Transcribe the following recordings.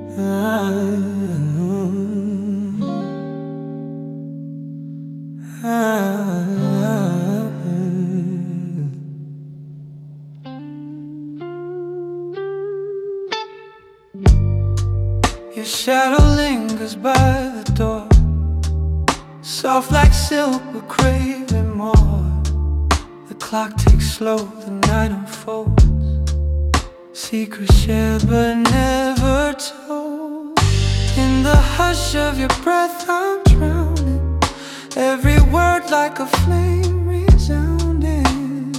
Your shadow lingers by the door, soft like silk, but craving more. The clock ticks slow, the night unfolds, secrets shared but never told. In the hush of your breath I'm drowning, every word like a flame resounding.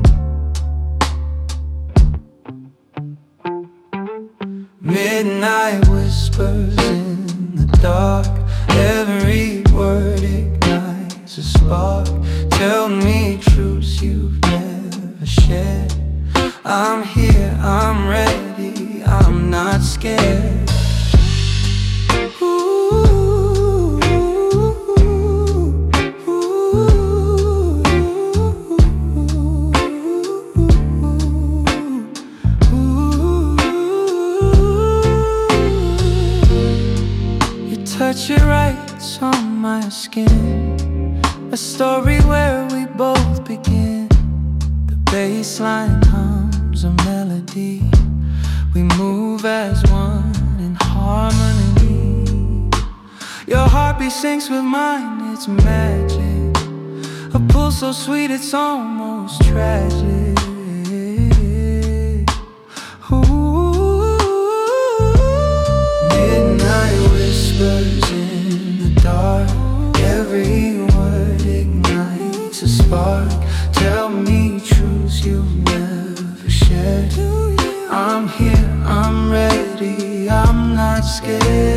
Midnight whispers in the dark, every word ignites a spark. Tell me truths you've never shared. I'm here, I'm ready, I'm not scared. Ooh, ooh, ooh, ooh. Your touch, it writes on my skin a story where we both begin. The bass line hums a melody, we move as one in harmony. Your heartbeat syncs with mine, it's magic, a pull so sweet it's almost tragic. Ooh. Midnight whispers in the dark, every word ignites a spark. Tell me truths you've never shared. I'm here, I'm ready, I'm not scared.